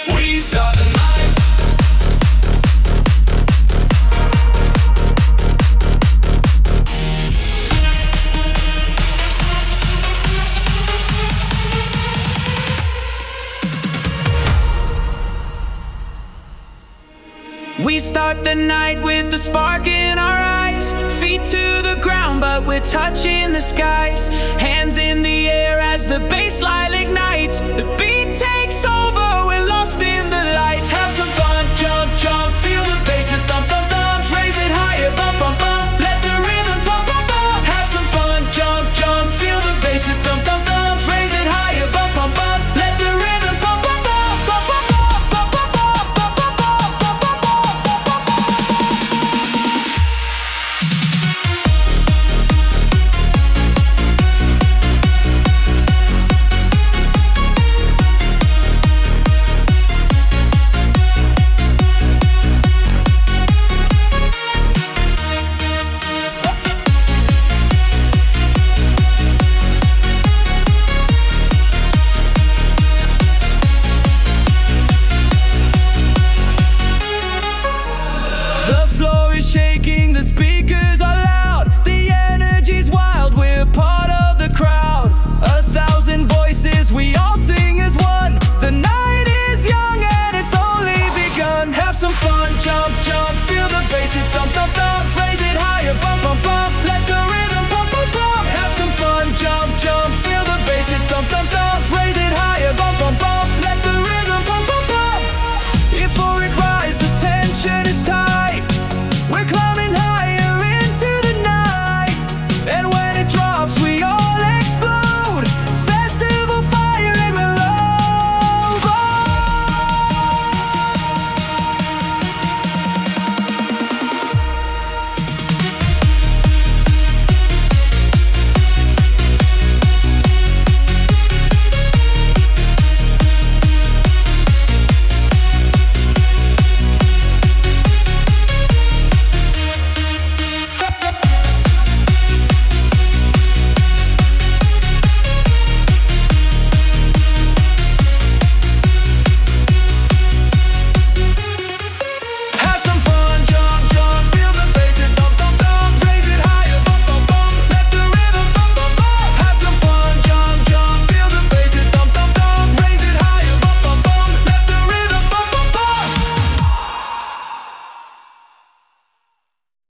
We start the night. We start the night with the spark in our eyes. Feet to the ground, but we're touching the skies. Hands in the air as the bassline ignites. The beat